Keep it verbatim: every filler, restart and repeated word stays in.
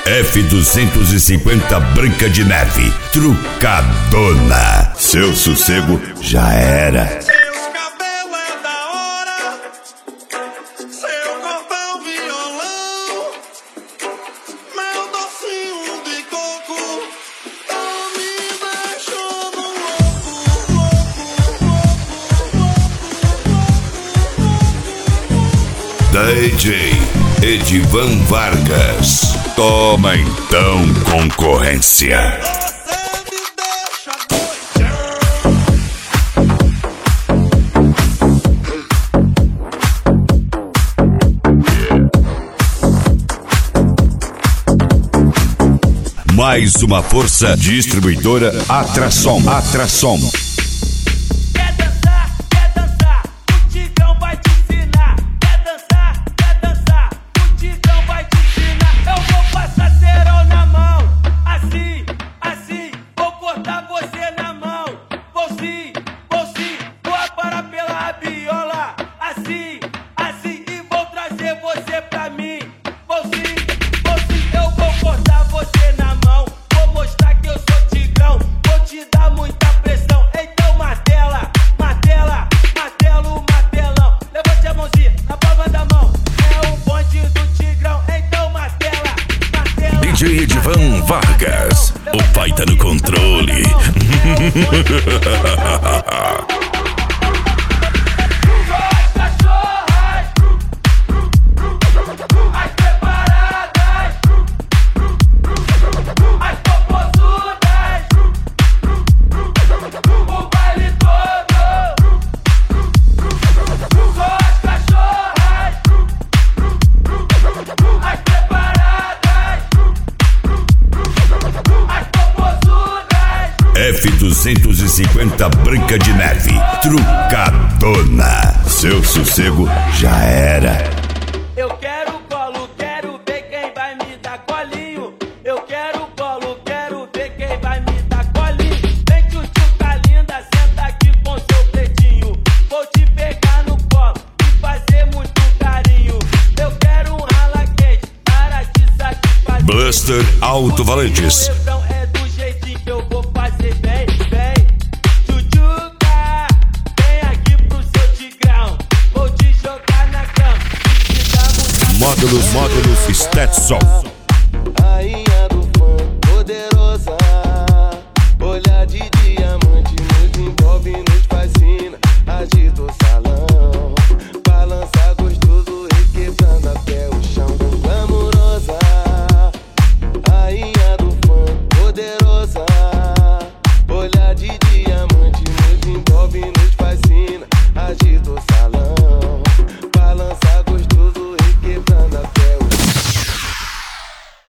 F duzentos e cinquenta Branca de Neve, trucadona. Seu sossego já era. D J Edivan Vargas. Toma então, concorrência. Mais uma força distribuidora Atrasom. Atrasom. D J Edivan Vargas, o pai tá no controle. F duzentos e cinquenta Branca de Neve, trucadona. Seu sossego já era. Eu quero colo, quero ver quem vai me dar colinho. Eu quero colo, quero ver quem vai me dar colinho. Vem tchutchuca linda, senta aqui com seu pretinho. Vou te pegar no colo e fazer muito carinho. Eu quero um rala quente para te satisfazer. Buster Alto Valentes. É do jeitinho que eu vou fazer. Vem, vem, tchutchuca, vem aqui pro seu tigrão. Vou te jogar na cama e te dar muita... Módulos, módulos Stetson.